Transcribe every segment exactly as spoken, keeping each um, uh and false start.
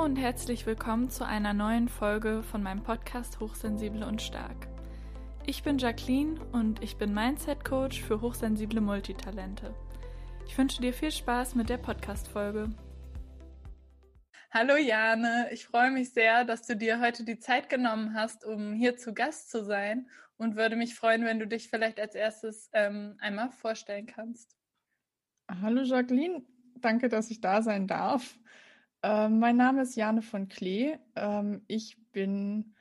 und herzlich willkommen zu einer neuen Folge von meinem Podcast Hochsensibel und Stark. Ich bin Jacqueline und ich bin Mindset-Coach für hochsensible Multitalente. Ich wünsche dir viel Spaß mit der Podcast-Folge. Hallo Jane, ich freue mich sehr, dass du dir heute die Zeit genommen hast, um hier zu Gast zu sein und würde mich freuen, wenn du dich vielleicht als erstes ähm, einmal vorstellen kannst. Hallo Jacqueline, danke, dass ich da sein darf. Ähm, mein Name ist Jane von Klee. Ähm, ich bin,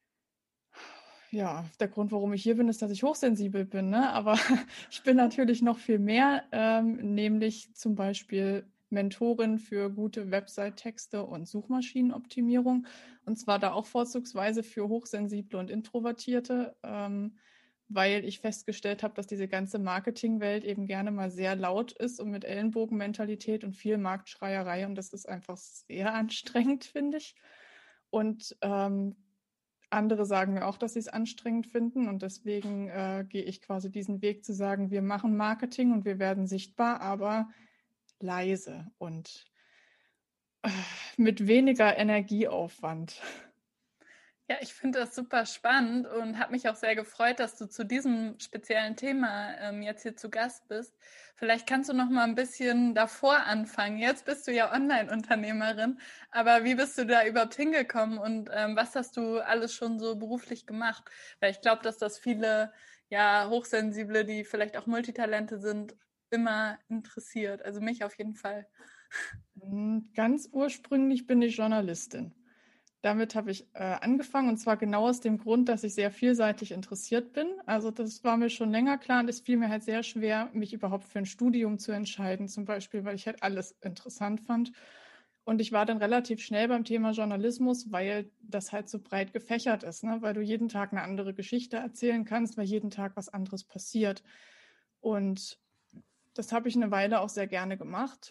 ja, der Grund, warum ich hier bin, ist, dass ich hochsensibel bin, ne? Aber ich bin natürlich noch viel mehr, ähm, nämlich zum Beispiel Mentorin für gute Website-Texte und Suchmaschinenoptimierung. Und zwar da auch vorzugsweise für Hochsensible und Introvertierte, ähm, weil ich festgestellt habe, dass diese ganze Marketingwelt eben gerne mal sehr laut ist und mit Ellenbogenmentalität und viel Marktschreierei. Und das ist einfach sehr anstrengend, finde ich. Und ähm, andere sagen mir auch, dass sie es anstrengend finden. Und deswegen äh, gehe ich quasi diesen Weg zu sagen, wir machen Marketing und wir werden sichtbar, aber leise und äh, mit weniger Energieaufwand. Ja, ich finde das super spannend und habe mich auch sehr gefreut, dass du zu diesem speziellen Thema ähm, jetzt hier zu Gast bist. Vielleicht kannst du noch mal ein bisschen davor anfangen. Jetzt bist du ja Online-Unternehmerin, aber wie bist du da überhaupt hingekommen und ähm, was hast du alles schon so beruflich gemacht? Weil ich glaube, dass das viele ja Hochsensible, die vielleicht auch Multitalente sind, immer interessiert. Also mich auf jeden Fall. Ganz ursprünglich bin ich Journalistin. Damit habe ich äh, angefangen und zwar genau aus dem Grund, dass ich sehr vielseitig interessiert bin. Also das war mir schon länger klar und es fiel mir halt sehr schwer, mich überhaupt für ein Studium zu entscheiden, zum Beispiel, weil ich halt alles interessant fand. Und ich war dann relativ schnell beim Thema Journalismus, weil das halt so breit gefächert ist, ne? Weil du jeden Tag eine andere Geschichte erzählen kannst, weil jeden Tag was anderes passiert. Und das habe ich eine Weile auch sehr gerne gemacht.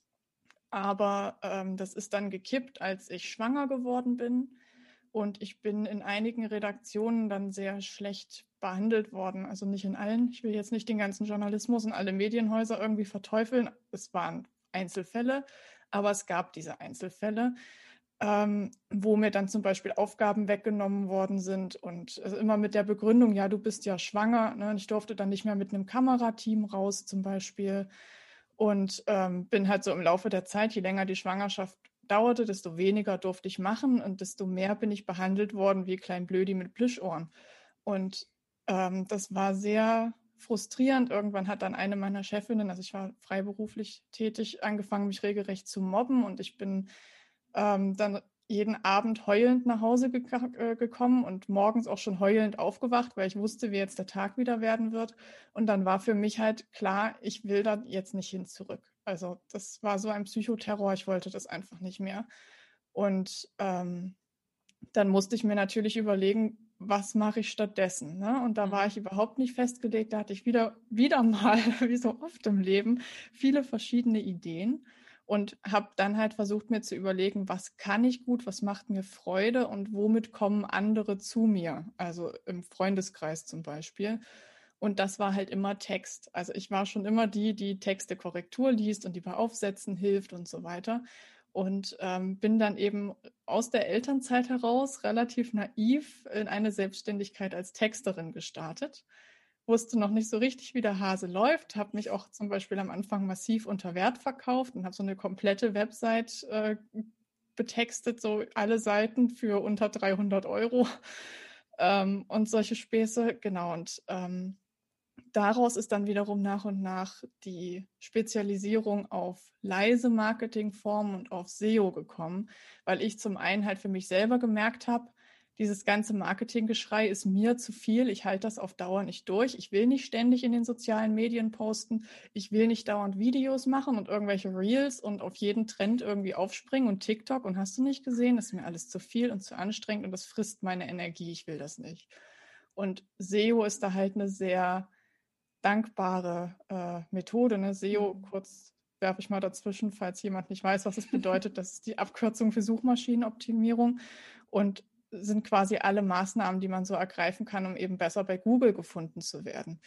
Aber ähm, das ist dann gekippt, als ich schwanger geworden bin. Und ich bin in einigen Redaktionen dann sehr schlecht behandelt worden. Also nicht in allen. Ich will jetzt nicht den ganzen Journalismus und alle Medienhäuser irgendwie verteufeln. Es waren Einzelfälle, aber es gab diese Einzelfälle, ähm, wo mir dann zum Beispiel Aufgaben weggenommen worden sind. Und also immer mit der Begründung, ja, du bist ja schwanger. Ne? Und ich durfte dann nicht mehr mit einem Kamerateam raus zum Beispiel. Und ähm, bin halt so im Laufe der Zeit, je länger die Schwangerschaft dauerte, desto weniger durfte ich machen und desto mehr bin ich behandelt worden wie Klein Blödi mit Plüschohren. Und ähm, das war sehr frustrierend. Irgendwann hat dann eine meiner Chefinnen, also ich war freiberuflich tätig, angefangen, mich regelrecht zu mobben und ich bin ähm, dann jeden Abend heulend nach Hause ge äh, gekommen und morgens auch schon heulend aufgewacht, weil ich wusste, wie jetzt der Tag wieder werden wird. Und dann war für mich halt klar, ich will da jetzt nicht hin zurück. Also das war so ein Psychoterror, ich wollte das einfach nicht mehr. Und ähm, dann musste ich mir natürlich überlegen, was mache ich stattdessen? Ne? Und da war ich überhaupt nicht festgelegt. Da hatte ich wieder, wieder mal, wie so oft im Leben, viele verschiedene Ideen und habe dann halt versucht, mir zu überlegen, was kann ich gut, was macht mir Freude und womit kommen andere zu mir, also im Freundeskreis zum Beispiel. Und das war halt immer Text. Also ich war schon immer die, die Texte Korrektur liest und die bei Aufsätzen hilft und so weiter. Und ähm, bin dann eben aus der Elternzeit heraus relativ naiv in eine Selbstständigkeit als Texterin gestartet. Wusste noch nicht so richtig, wie der Hase läuft, habe mich auch zum Beispiel am Anfang massiv unter Wert verkauft und habe so eine komplette Website äh, betextet, so alle Seiten für unter dreihundert Euro ähm, und solche Späße. Genau, und ähm, daraus ist dann wiederum nach und nach die Spezialisierung auf leise Marketingformen und auf S E O gekommen, weil ich zum einen halt für mich selber gemerkt habe, dieses ganze Marketinggeschrei ist mir zu viel. Ich halte das auf Dauer nicht durch. Ich will nicht ständig in den sozialen Medien posten. Ich will nicht dauernd Videos machen und irgendwelche Reels und auf jeden Trend irgendwie aufspringen und TikTok und hast du nicht gesehen, das ist mir alles zu viel und zu anstrengend und das frisst meine Energie. Ich will das nicht. Und S E O ist da halt eine sehr dankbare äh, Methode. Ne? S E O, kurz werfe ich mal dazwischen, falls jemand nicht weiß, was es bedeutet. Das ist die Abkürzung für Suchmaschinenoptimierung und sind quasi alle Maßnahmen, die man so ergreifen kann, um eben besser bei Google gefunden zu werden.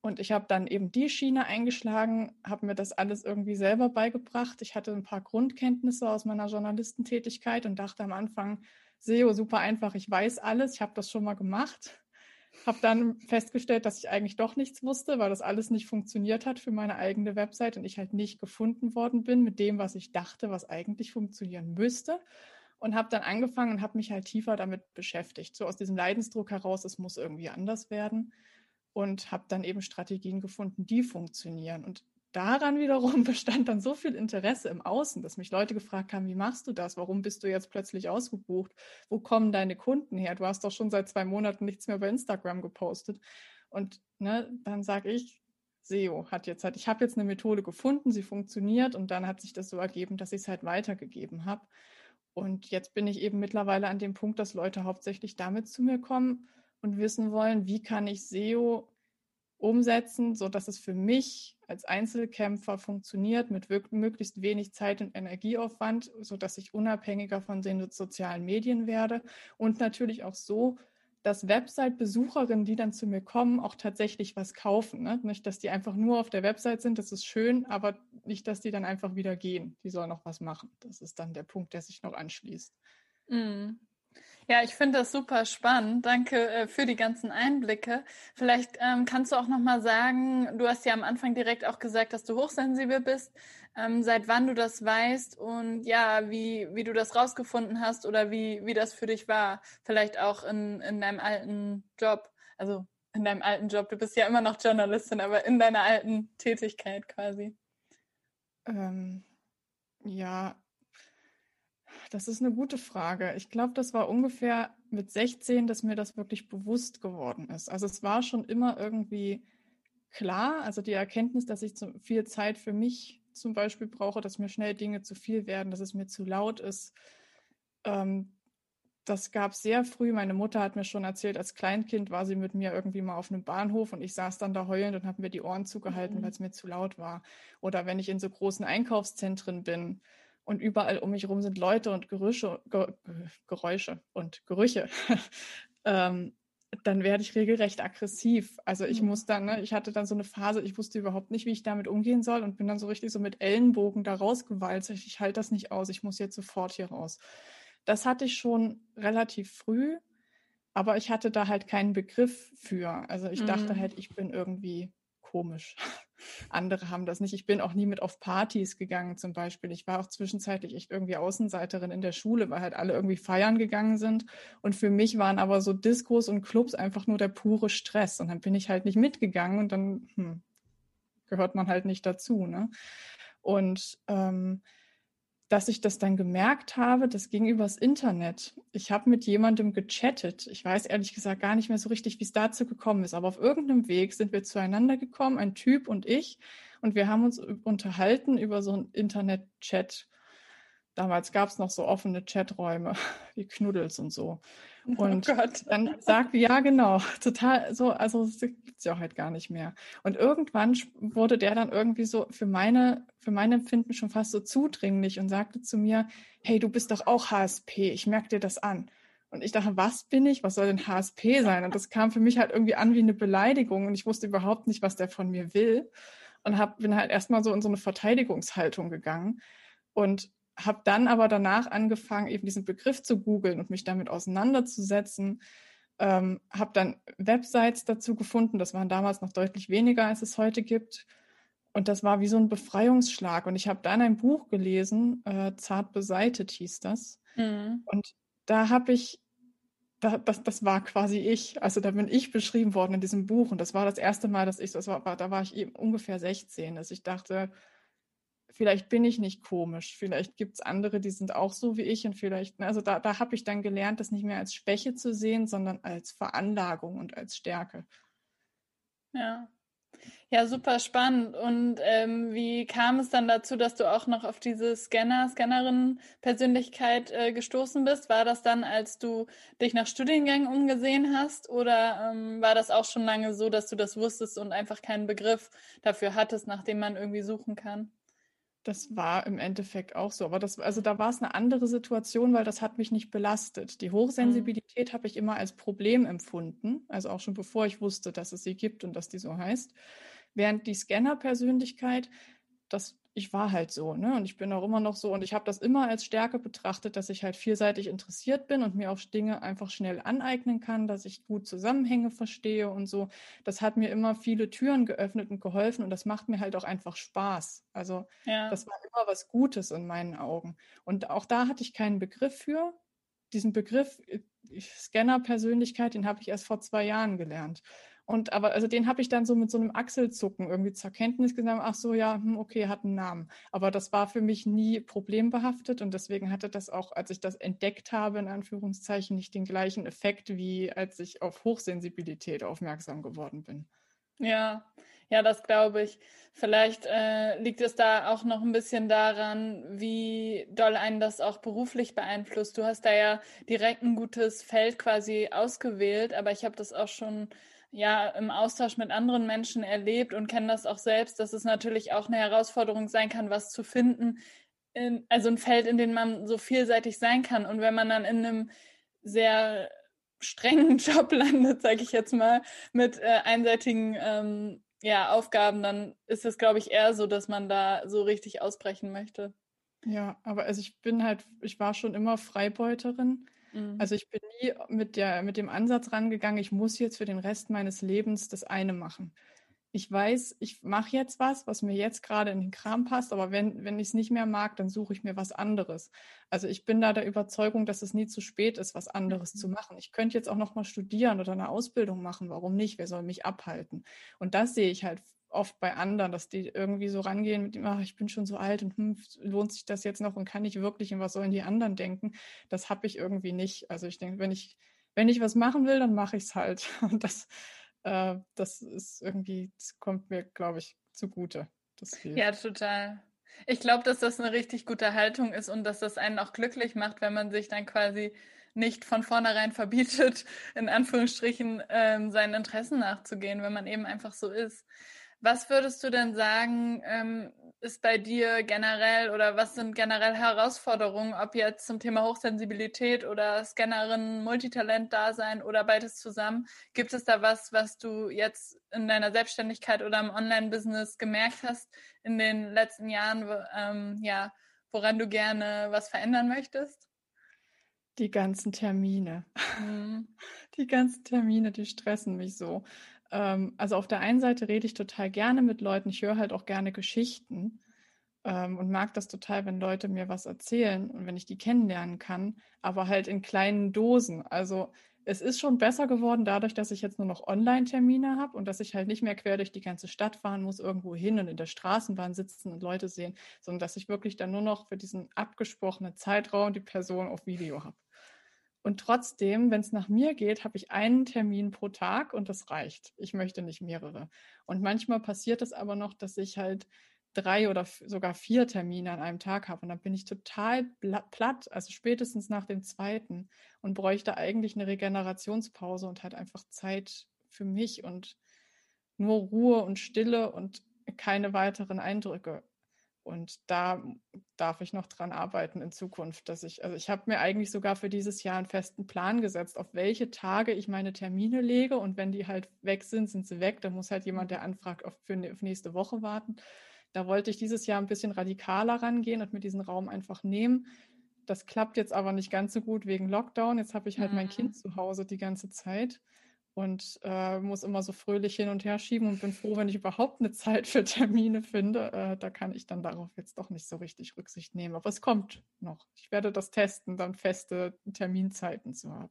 Und ich habe dann eben die Schiene eingeschlagen, habe mir das alles irgendwie selber beigebracht. Ich hatte ein paar Grundkenntnisse aus meiner Journalistentätigkeit und dachte am Anfang, S E O super einfach, ich weiß alles, ich habe das schon mal gemacht. Habe dann festgestellt, dass ich eigentlich doch nichts wusste, weil das alles nicht funktioniert hat für meine eigene Website und ich halt nicht gefunden worden bin mit dem, was ich dachte, was eigentlich funktionieren müsste. Und habe dann angefangen und habe mich halt tiefer damit beschäftigt. So aus diesem Leidensdruck heraus, es muss irgendwie anders werden. Und habe dann eben Strategien gefunden, die funktionieren. Und daran wiederum bestand dann so viel Interesse im Außen, dass mich Leute gefragt haben, wie machst du das? Warum bist du jetzt plötzlich ausgebucht? Wo kommen deine Kunden her? Du hast doch schon seit zwei Monaten nichts mehr bei Instagram gepostet. Und ne, dann sage ich, S E O hat jetzt halt, ich habe jetzt eine Methode gefunden, sie funktioniert und dann hat sich das so ergeben, dass ich es halt weitergegeben habe. Und jetzt bin ich eben mittlerweile an dem Punkt, dass Leute hauptsächlich damit zu mir kommen und wissen wollen, wie kann ich S E O umsetzen, sodass es für mich als Einzelkämpfer funktioniert, mit möglichst wenig Zeit und Energieaufwand, sodass ich unabhängiger von den sozialen Medien werde und natürlich auch so, dass Website-Besucherinnen, die dann zu mir kommen, auch tatsächlich was kaufen. Ne? Nicht, dass die einfach nur auf der Website sind, das ist schön, aber nicht, dass die dann einfach wieder gehen. Die sollen noch was machen. Das ist dann der Punkt, der sich noch anschließt. Mm. Ja, ich finde das super spannend. Danke äh, für die ganzen Einblicke. Vielleicht ähm, kannst du auch noch mal sagen, du hast ja am Anfang direkt auch gesagt, dass du hochsensibel bist, ähm, seit wann du das weißt und ja, wie, wie du das rausgefunden hast oder wie, wie das für dich war. Vielleicht auch in, in deinem alten Job, also in deinem alten Job. Du bist ja immer noch Journalistin, aber in deiner alten Tätigkeit quasi. Ähm, ja, das ist eine gute Frage. Ich glaube, das war ungefähr mit sechzehn, dass mir das wirklich bewusst geworden ist. Also es war schon immer irgendwie klar, also die Erkenntnis, dass ich zu viel Zeit für mich zum Beispiel brauche, dass mir schnell Dinge zu viel werden, dass es mir zu laut ist. Ähm, das gab es sehr früh. Meine Mutter hat mir schon erzählt, als Kleinkind war sie mit mir irgendwie mal auf einem Bahnhof und ich saß dann da heulend und habe mir die Ohren zugehalten, Mhm. weil es mir zu laut war. Oder wenn ich in so großen Einkaufszentren bin und überall um mich herum sind Leute und Gerüche, Ge Geräusche und Gerüche, ähm, dann werde ich regelrecht aggressiv. Also ich Mhm. muss dann, ne, ich hatte dann so eine Phase, ich wusste überhaupt nicht, wie ich damit umgehen soll und bin dann so richtig so mit Ellenbogen da rausgewalzt. Ich, ich halte das nicht aus, ich muss jetzt sofort hier raus. Das hatte ich schon relativ früh, aber ich hatte da halt keinen Begriff für. Also ich dachte Mhm. halt, ich bin irgendwie komisch. Andere haben das nicht. Ich bin auch nie mit auf Partys gegangen zum Beispiel. Ich war auch zwischenzeitlich echt irgendwie Außenseiterin in der Schule, weil halt alle irgendwie feiern gegangen sind. Und für mich waren aber so Diskos und Clubs einfach nur der pure Stress. Und dann bin ich halt nicht mitgegangen und dann hm, gehört man halt nicht dazu. Ne? Und ähm, dass ich das dann gemerkt habe, das ging übers Internet. Ich habe mit jemandem gechattet. Ich weiß ehrlich gesagt gar nicht mehr so richtig, wie es dazu gekommen ist. Aber auf irgendeinem Weg sind wir zueinander gekommen, ein Typ und ich. Und wir haben uns unterhalten über so einen Internet-Chat. Damals gab es noch so offene Chaträume, wie Knuddels und so. Oh Und Gott. dann sagt, ja genau, total so, also das gibt es ja heute gar nicht mehr. Und irgendwann wurde der dann irgendwie so für meine, für mein Empfinden schon fast so zudringlich und sagte zu mir, hey, du bist doch auch H S P, ich merke dir das an. Und ich dachte, was bin ich? Was soll denn H S P sein? Und das kam für mich halt irgendwie an wie eine Beleidigung und ich wusste überhaupt nicht, was der von mir will. Und hab, bin halt erstmal so in so eine Verteidigungshaltung gegangen und habe dann aber danach angefangen, eben diesen Begriff zu googeln und mich damit auseinanderzusetzen. Ähm, habe dann Websites dazu gefunden. Das waren damals noch deutlich weniger, als es heute gibt. Und das war wie so ein Befreiungsschlag. Und ich habe dann ein Buch gelesen, äh, Zart beseitet hieß das. Mhm. Und da habe ich, da, das, das war quasi ich. Also da bin ich beschrieben worden in diesem Buch. Und das war das erste Mal, dass ich, das war, da war ich eben ungefähr sechzehn, dass ich dachte, vielleicht bin ich nicht komisch, vielleicht gibt es andere, die sind auch so wie ich und vielleicht, also da, da habe ich dann gelernt, das nicht mehr als Schwäche zu sehen, sondern als Veranlagung und als Stärke. Ja. Ja, super spannend. Und ähm, wie kam es dann dazu, dass du auch noch auf diese Scanner, Scannerin-Persönlichkeit äh, gestoßen bist? War das dann, als du dich nach Studiengängen umgesehen hast? Oder ähm, war das auch schon lange so, dass du das wusstest und einfach keinen Begriff dafür hattest, nach dem man irgendwie suchen kann? Das war im Endeffekt auch so. Aber das, also da war es eine andere Situation, weil das hat mich nicht belastet. Die Mhm. Hochsensibilität habe ich immer als Problem empfunden, also auch schon bevor ich wusste, dass es sie gibt und dass die so heißt. Während die Scanner-Persönlichkeit, das, ich war halt so, ne? Und ich bin auch immer noch so. Und ich habe das immer als Stärke betrachtet, dass ich halt vielseitig interessiert bin und mir auch Dinge einfach schnell aneignen kann, dass ich gut Zusammenhänge verstehe und so. Das hat mir immer viele Türen geöffnet und geholfen und das macht mir halt auch einfach Spaß. Also Ja. das war immer was Gutes in meinen Augen. Und auch da hatte ich keinen Begriff für. Diesen Begriff äh, Scanner-Persönlichkeit, den habe ich erst vor zwei Jahren gelernt. Und aber, also den habe ich dann so mit so einem Achselzucken irgendwie zur Kenntnis genommen. Ach so, ja, hm, okay, hat einen Namen. Aber das war für mich nie problembehaftet und deswegen hatte das auch, als ich das entdeckt habe, in Anführungszeichen, nicht den gleichen Effekt, wie als ich auf Hochsensibilität aufmerksam geworden bin. Ja, ja, das glaube ich. Vielleicht äh, liegt es da auch noch ein bisschen daran, wie doll einen das auch beruflich beeinflusst. Du hast da ja direkt ein gutes Feld quasi ausgewählt, aber ich habe das auch schon ja im Austausch mit anderen Menschen erlebt und kenne das auch selbst, dass es natürlich auch eine Herausforderung sein kann, was zu finden, in, also ein Feld, in dem man so vielseitig sein kann. Und wenn man dann in einem sehr strengen Job landet, sage ich jetzt mal, mit äh, einseitigen ähm, ja, Aufgaben, dann ist es, glaube ich, eher so, dass man da so richtig ausbrechen möchte. Ja, aber also ich bin halt, ich war schon immer Freibeuterin. Mhm. Also ich bin nie mit der, mit dem Ansatz rangegangen, ich muss jetzt für den Rest meines Lebens das eine machen. Ich weiß, ich mache jetzt was, was mir jetzt gerade in den Kram passt, aber wenn, wenn ich es nicht mehr mag, dann suche ich mir was anderes. Also ich bin da der Überzeugung, dass es nie zu spät ist, was anderes zu machen. Ich könnte jetzt auch noch mal studieren oder eine Ausbildung machen. Warum nicht? Wer soll mich abhalten? Und das sehe ich halt oft bei anderen, dass die irgendwie so rangehen mit dem, ach, ich bin schon so alt und hm, lohnt sich das jetzt noch und kann ich wirklich und was sollen die anderen denken? Das habe ich irgendwie nicht. Also ich denke, wenn ich, wenn ich was machen will, dann mache ich es halt. Und das, äh, das ist irgendwie, das kommt mir, glaube ich, zugute. Das Ja, hilft. total. Ich glaube, dass das eine richtig gute Haltung ist und dass das einen auch glücklich macht, wenn man sich dann quasi nicht von vornherein verbietet, in Anführungsstrichen, ähm, seinen Interessen nachzugehen, wenn man eben einfach so ist. Was würdest du denn sagen, ähm, ist bei dir generell oder was sind generell Herausforderungen, ob jetzt zum Thema Hochsensibilität oder Scannerin, Multitalent-Dasein oder beides zusammen? Gibt es da was, was du jetzt in deiner Selbstständigkeit oder im Online-Business gemerkt hast in den letzten Jahren, ähm, ja, woran du gerne was verändern möchtest? Die ganzen Termine. Mhm. Die ganzen Termine, die stressen mich so. Ähm, also auf der einen Seite rede ich total gerne mit Leuten. Ich höre halt auch gerne Geschichten ähm, und mag das total, wenn Leute mir was erzählen und wenn ich die kennenlernen kann, aber halt in kleinen Dosen. Also es ist schon besser geworden dadurch, dass ich jetzt nur noch Online-Termine habe und dass ich halt nicht mehr quer durch die ganze Stadt fahren muss, irgendwo hin und in der Straßenbahn sitzen und Leute sehen, sondern dass ich wirklich dann nur noch für diesen abgesprochenen Zeitraum die Person auf Video habe. Und trotzdem, wenn es nach mir geht, habe ich einen Termin pro Tag und das reicht. Ich möchte nicht mehrere. Und manchmal passiert es aber noch, dass ich halt drei oder sogar vier Termine an einem Tag habe. Und dann bin ich total platt, also spätestens nach dem zweiten und bräuchte eigentlich eine Regenerationspause und halt einfach Zeit für mich und nur Ruhe und Stille und keine weiteren Eindrücke. Und da darf ich noch dran arbeiten in Zukunft, dass ich, also ich habe mir eigentlich sogar für dieses Jahr einen festen Plan gesetzt, auf welche Tage ich meine Termine lege. Und wenn die halt weg sind, sind sie weg. Da muss halt jemand, der anfragt, auf, für, auf nächste Woche warten. Da wollte ich dieses Jahr ein bisschen radikaler rangehen und mir diesen Raum einfach nehmen. Das klappt jetzt aber nicht ganz so gut wegen Lockdown. Jetzt habe ich halt mein Mhm. Kind zu Hause die ganze Zeit und äh, muss immer so fröhlich hin und her schieben und bin froh, wenn ich überhaupt eine Zeit für Termine finde. Äh, da kann ich dann darauf jetzt doch nicht so richtig Rücksicht nehmen. Aber es kommt noch. Ich werde das testen, dann feste Terminzeiten zu haben.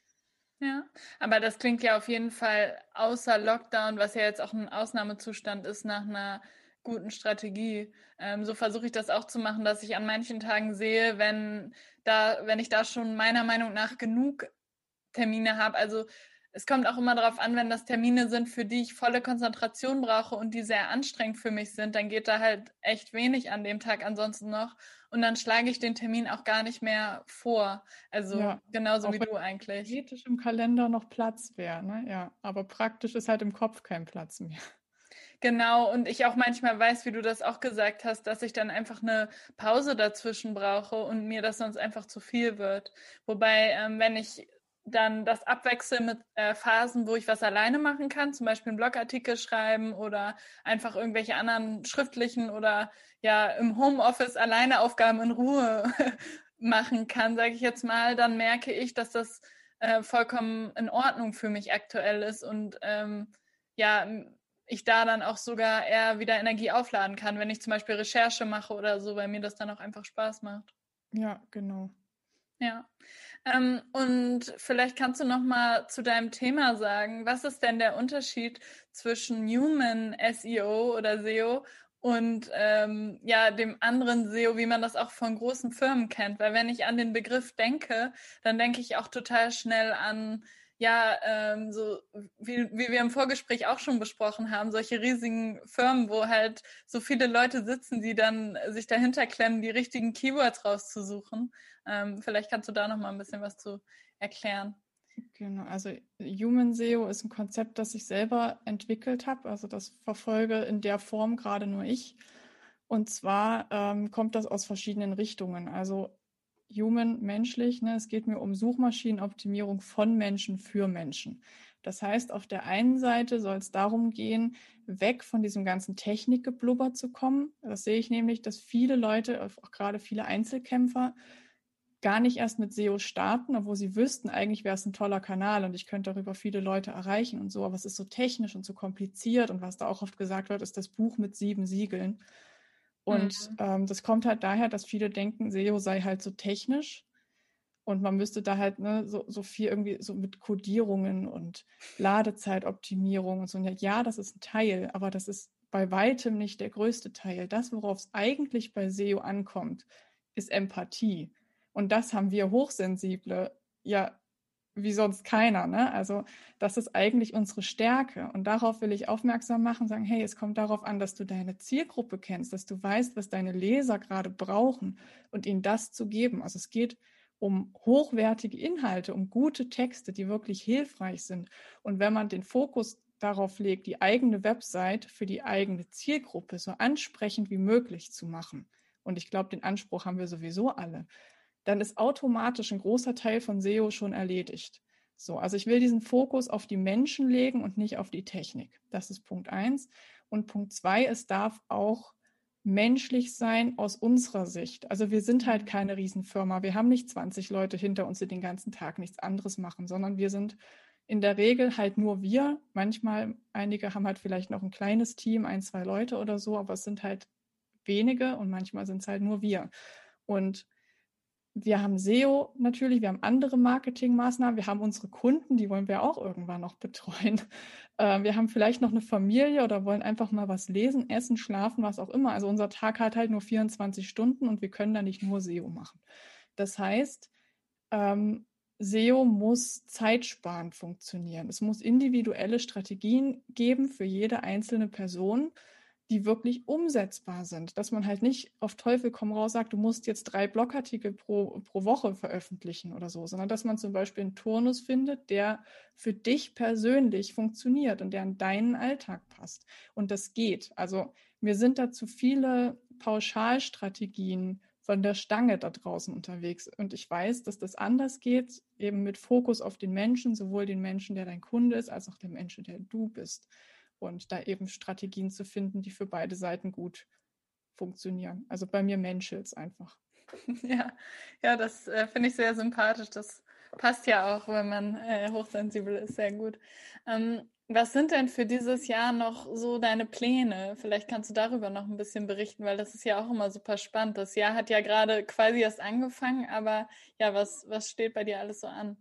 Ja, aber das klingt ja auf jeden Fall außer Lockdown, was ja jetzt auch ein Ausnahmezustand ist, nach einer guten Strategie. Ähm, so versuche ich das auch zu machen, dass ich an manchen Tagen sehe, wenn da, wenn ich da schon meiner Meinung nach genug Termine habe. Also es kommt auch immer darauf an, wenn das Termine sind, für die ich volle Konzentration brauche und die sehr anstrengend für mich sind, dann geht da halt echt wenig an dem Tag ansonsten noch. Und dann schlage ich den Termin auch gar nicht mehr vor. Also Ja, genauso auch wie wenn du eigentlich. theoretisch im Kalender noch Platz wäre, ne? Ja, aber praktisch ist halt im Kopf kein Platz mehr. Genau, und ich auch manchmal weiß, wie du das auch gesagt hast, dass ich dann einfach eine Pause dazwischen brauche und mir das sonst einfach zu viel wird. Wobei, ähm, wenn ich dann das abwechsel mit äh, Phasen, wo ich was alleine machen kann, zum Beispiel einen Blogartikel schreiben oder einfach irgendwelche anderen schriftlichen oder ja im Homeoffice alleine Aufgaben in Ruhe machen kann, sage ich jetzt mal, dann merke ich, dass das äh, vollkommen in Ordnung für mich aktuell ist und ähm, ja, ich da dann auch sogar eher wieder Energie aufladen kann, wenn ich zum Beispiel Recherche mache oder so, weil mir das dann auch einfach Spaß macht. Ja, genau. Ja. Ähm, und vielleicht kannst du noch mal zu deinem Thema sagen, was ist denn der Unterschied zwischen Human S E O oder S E O und ähm, ja dem anderen S E O, wie man das auch von großen Firmen kennt? Weil wenn ich an den Begriff denke, dann denke ich auch total schnell an ja, ähm, so wie, wie wir im Vorgespräch auch schon besprochen haben, solche riesigen Firmen, wo halt so viele Leute sitzen, die dann sich dahinter klemmen, die richtigen Keywords rauszusuchen. Ähm, vielleicht kannst du da noch mal ein bisschen was zu erklären. Genau, also Human S E O ist ein Konzept, das ich selber entwickelt habe. Also das verfolge in der Form gerade nur ich. Und zwar ähm, kommt das aus verschiedenen Richtungen. Also Human, menschlich, ne? Es geht mir um Suchmaschinenoptimierung von Menschen für Menschen. Das heißt, auf der einen Seite soll es darum gehen, weg von diesem ganzen Technikgeblubber zu kommen. Das sehe ich nämlich, dass viele Leute, auch gerade viele Einzelkämpfer, gar nicht erst mit S E O starten, obwohl sie wüssten, eigentlich wäre es ein toller Kanal und ich könnte darüber viele Leute erreichen und so, aber es ist so technisch und so kompliziert und was da auch oft gesagt wird, ist das Buch mit sieben Siegeln. Und Mhm. ähm, das kommt halt daher, dass viele denken, S E O sei halt so technisch und man müsste da halt ne, so, so viel irgendwie so mit Codierungen und Ladezeitoptimierung und so. Und ja, das ist ein Teil, aber das ist bei weitem nicht der größte Teil. Das, worauf es eigentlich bei S E O ankommt, ist Empathie. Und das haben wir Hochsensible ja wie sonst keiner. Ne? Also das ist eigentlich unsere Stärke. Und darauf will ich aufmerksam machen, sagen, hey, es kommt darauf an, dass du deine Zielgruppe kennst, dass du weißt, was deine Leser gerade brauchen und ihnen das zu geben. Also es geht um hochwertige Inhalte, um gute Texte, die wirklich hilfreich sind. Und wenn man den Fokus darauf legt, die eigene Website für die eigene Zielgruppe so ansprechend wie möglich zu machen, und ich glaube, den Anspruch haben wir sowieso alle, dann ist automatisch ein großer Teil von S E O schon erledigt. So, also ich will diesen Fokus auf die Menschen legen und nicht auf die Technik. Das ist Punkt eins. Und Punkt zwei, es darf auch menschlich sein aus unserer Sicht. Also wir sind halt keine Riesenfirma. Wir haben nicht zwanzig Leute hinter uns, die den ganzen Tag nichts anderes machen, sondern wir sind in der Regel halt nur wir. Manchmal, einige haben halt vielleicht noch ein kleines Team, ein, zwei Leute oder so, aber es sind halt wenige und manchmal sind es halt nur wir. Und wir haben S E O natürlich, wir haben andere Marketingmaßnahmen, wir haben unsere Kunden, die wollen wir auch irgendwann noch betreuen. Äh, wir haben vielleicht noch eine Familie oder wollen einfach mal was lesen, essen, schlafen, was auch immer. Also unser Tag hat halt nur vierundzwanzig Stunden und wir können da nicht nur S E O machen. Das heißt, ähm, S E O muss zeitsparend funktionieren. Es muss individuelle Strategien geben für jede einzelne Person, die wirklich umsetzbar sind. Dass man halt nicht auf Teufel komm raus sagt, du musst jetzt drei Blogartikel pro, pro Woche veröffentlichen oder so, sondern dass man zum Beispiel einen Turnus findet, der für dich persönlich funktioniert und der in deinen Alltag passt. Und das geht. Also mir sind da zu viele Pauschalstrategien von der Stange da draußen unterwegs. Und ich weiß, dass das anders geht, eben mit Fokus auf den Menschen, sowohl den Menschen, der dein Kunde ist, als auch den Menschen, der du bist. Und da eben Strategien zu finden, die für beide Seiten gut funktionieren. Also bei mir menschelt es einfach. Ja, ja, das äh, finde ich sehr sympathisch. Das passt ja auch, wenn man äh, hochsensibel ist, sehr gut. Ähm, was sind denn für dieses Jahr noch so deine Pläne? Vielleicht kannst du darüber noch ein bisschen berichten, weil das ist ja auch immer super spannend. Das Jahr hat ja gerade quasi erst angefangen, aber ja, was, was steht bei dir alles so an?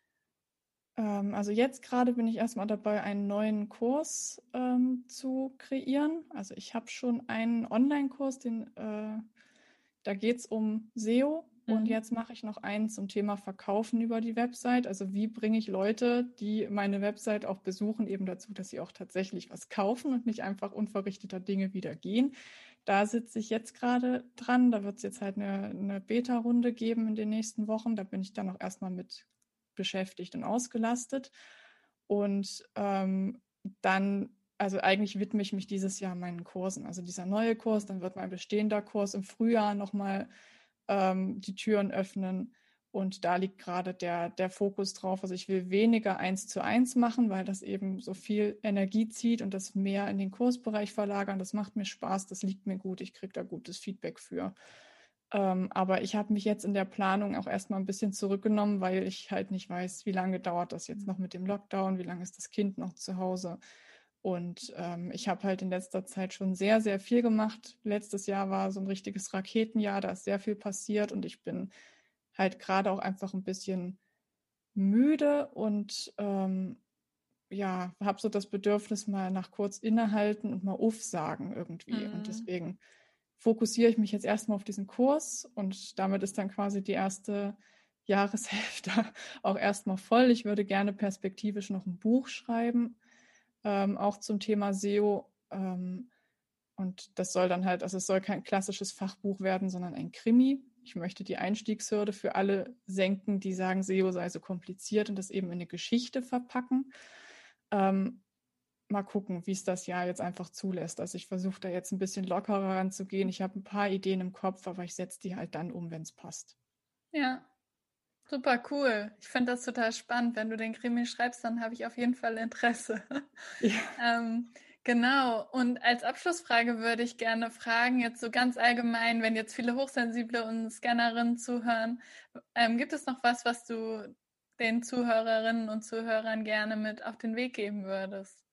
Ähm, also jetzt gerade bin ich erstmal dabei, einen neuen Kurs ähm, zu kreieren. Also ich habe schon einen Online-Kurs, den, äh, da geht es um S E O. Und Mhm. jetzt mache ich noch einen zum Thema Verkaufen über die Website. Also wie bringe ich Leute, die meine Website auch besuchen, eben dazu, dass sie auch tatsächlich was kaufen und nicht einfach unverrichteter Dinge wieder gehen. Da sitze ich jetzt gerade dran. Da wird es jetzt halt eine, eine Beta-Runde geben in den nächsten Wochen. Da bin ich dann auch erstmal mit beschäftigt und ausgelastet. Und ähm, dann also eigentlich widme ich mich dieses Jahr meinen Kursen. Also dieser neue Kurs, dann wird mein bestehender Kurs im Frühjahr nochmal ähm, die Türen öffnen. Und da liegt gerade der, der Fokus drauf. Also ich will weniger eins zu eins machen, weil das eben so viel Energie zieht und das mehr in den Kursbereich verlagern. Das macht mir Spaß, das liegt mir gut. Ich kriege da gutes Feedback für. Ähm, aber ich habe mich jetzt in der Planung auch erstmal ein bisschen zurückgenommen, weil ich halt nicht weiß, wie lange dauert das jetzt noch mit dem Lockdown, wie lange ist das Kind noch zu Hause. Und ähm, ich habe halt in letzter Zeit schon sehr, sehr viel gemacht. Letztes Jahr war so ein richtiges Raketenjahr, da ist sehr viel passiert und ich bin halt gerade auch einfach ein bisschen müde und ähm, ja, habe so das Bedürfnis, mal nach kurz innehalten und mal uff sagen irgendwie. Und Mhm. deswegen fokussiere ich mich jetzt erstmal auf diesen Kurs und damit ist dann quasi die erste Jahreshälfte auch erstmal voll. Ich würde gerne perspektivisch noch ein Buch schreiben, ähm, auch zum Thema S E O. Ähm, und das soll dann halt, also es soll kein klassisches Fachbuch werden, sondern ein Krimi. Ich möchte die Einstiegshürde für alle senken, die sagen, S E O sei so kompliziert und das eben in eine Geschichte verpacken. Ähm, mal gucken, wie es das Jahr jetzt einfach zulässt. Also ich versuche da jetzt ein bisschen lockerer ranzugehen. Ich habe ein paar Ideen im Kopf, aber ich setze die halt dann um, wenn es passt. Ja, super cool. Ich finde das total spannend. Wenn du den Krimi schreibst, dann habe ich auf jeden Fall Interesse. Ja. ähm, genau. Und als Abschlussfrage würde ich gerne fragen, jetzt so ganz allgemein, wenn jetzt viele Hochsensible und Scannerinnen zuhören, ähm, gibt es noch was, was du den Zuhörerinnen und Zuhörern gerne mit auf den Weg geben würdest?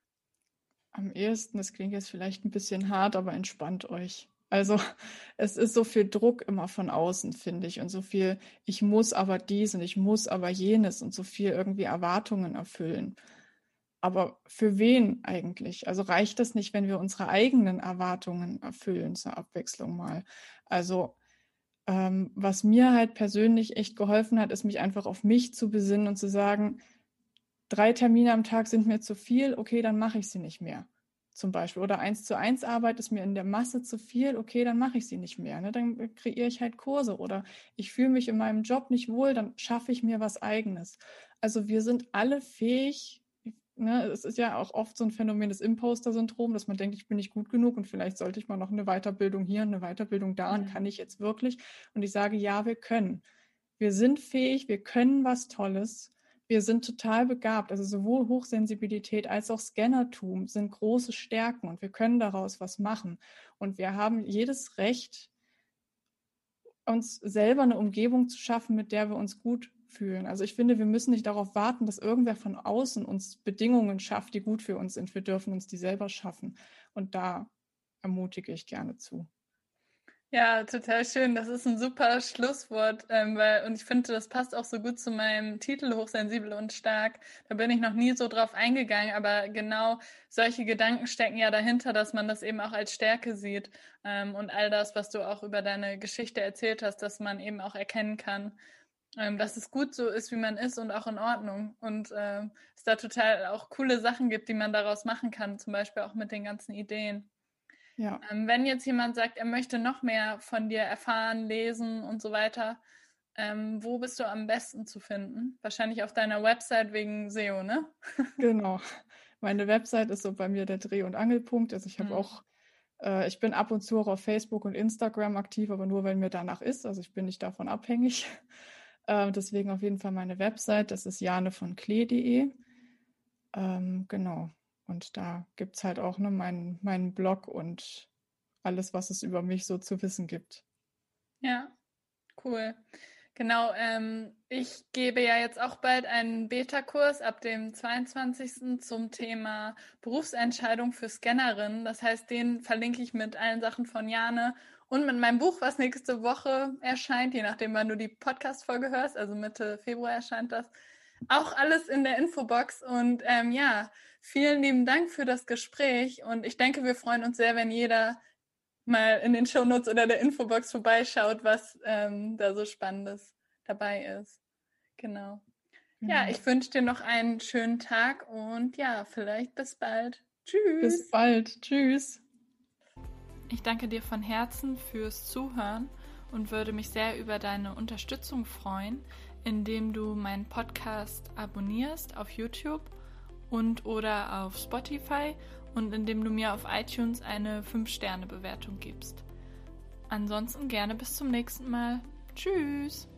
Am ehesten, das klingt jetzt vielleicht ein bisschen hart, aber entspannt euch. Also es ist so viel Druck immer von außen, finde ich, und so viel, ich muss aber dies und ich muss aber jenes und so viel irgendwie Erwartungen erfüllen. Aber für wen eigentlich? Also reicht das nicht, wenn wir unsere eigenen Erwartungen erfüllen zur Abwechslung mal? Also ähm, was mir halt persönlich echt geholfen hat, ist mich einfach auf mich zu besinnen und zu sagen, drei Termine am Tag sind mir zu viel, okay, dann mache ich sie nicht mehr. Zum Beispiel. Oder eins zu eins Arbeit ist mir in der Masse zu viel, okay, dann mache ich sie nicht mehr. Ne? Dann kreiere ich halt Kurse. Oder ich fühle mich in meinem Job nicht wohl, dann schaffe ich mir was Eigenes. Also wir sind alle fähig. Ne? Es ist ja auch oft so ein Phänomen des Imposter-Syndrom, dass man denkt, ich bin nicht gut genug und vielleicht sollte ich mal noch eine Weiterbildung hier, eine Weiterbildung da und Mhm. kann ich jetzt wirklich. Und ich sage, ja, wir können. Wir sind fähig, wir können was Tolles. Wir sind total begabt. Also sowohl Hochsensibilität als auch Scannertum sind große Stärken und wir können daraus was machen. Und wir haben jedes Recht, uns selber eine Umgebung zu schaffen, mit der wir uns gut fühlen. Also ich finde, wir müssen nicht darauf warten, dass irgendwer von außen uns Bedingungen schafft, die gut für uns sind. Wir dürfen uns die selber schaffen. Und da ermutige ich gerne zu. Ja, total schön. Das ist ein super Schlusswort, ähm, weil, und ich finde, das passt auch so gut zu meinem Titel Hochsensibel und stark. Da bin ich noch nie so drauf eingegangen, aber genau solche Gedanken stecken ja dahinter, dass man das eben auch als Stärke sieht. Ähm, und all das, was du auch über deine Geschichte erzählt hast, dass man eben auch erkennen kann, ähm, dass es gut so ist, wie man ist und auch in Ordnung. Und ähm, es da total auch coole Sachen gibt, die man daraus machen kann, zum Beispiel auch mit den ganzen Ideen. Ja. Ähm, wenn jetzt jemand sagt, er möchte noch mehr von dir erfahren, lesen und so weiter, ähm, wo bist du am besten zu finden? Wahrscheinlich auf deiner Website wegen S E O, ne? Genau. Meine Website ist so bei mir der Dreh- und Angelpunkt. Also ich habe Hm. auch, äh, ich bin ab und zu auch auf Facebook und Instagram aktiv, aber nur, wenn mir danach ist. Also ich bin nicht davon abhängig. Äh, deswegen auf jeden Fall meine Website. Das ist janevonKlee punkt de. Ähm, genau. Und da gibt es halt auch ne, meinen, meinen Blog und alles, was es über mich so zu wissen gibt. Ja, cool. Genau, ähm, ich gebe ja jetzt auch bald einen Beta-Kurs ab dem zweiundzwanzigsten zum Thema Berufsentscheidung für Scannerinnen. Das heißt, den verlinke ich mit allen Sachen von Jane und mit meinem Buch, was nächste Woche erscheint, je nachdem, wann du die Podcast-Folge hörst. Also Mitte Februar erscheint das. Auch alles in der Infobox. Und ähm, ja, vielen lieben Dank für das Gespräch. Und ich denke, wir freuen uns sehr, wenn jeder mal in den Shownotes oder der Infobox vorbeischaut, was ähm, da so Spannendes dabei ist. Genau. Ja, Genau. ich wünsche dir noch einen schönen Tag und ja, vielleicht bis bald. Bis Tschüss. bald. Tschüss. Ich danke dir von Herzen fürs Zuhören und würde mich sehr über deine Unterstützung freuen, indem du meinen Podcast abonnierst auf YouTube und oder auf Spotify und indem du mir auf iTunes eine fünf Sterne Bewertung gibst. Ansonsten gerne bis zum nächsten Mal. Tschüss!